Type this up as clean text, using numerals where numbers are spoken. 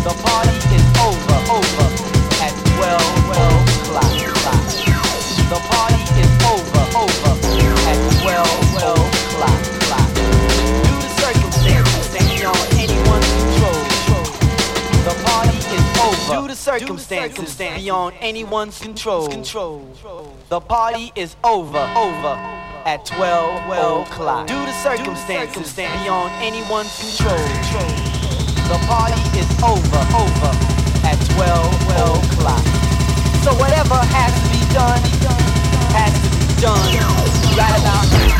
The party is over at 12 o'clock. The party is over at 12 o'clock. Due to circumstances that beyond anyone's control. The party is over. Due to circumstances that beyond anyone's control. The party is over at 12 o'clock. Due to circumstances that beyond anyone's control. The party is over at 12 o'clock. So whatever has to be done, has to be done right about now.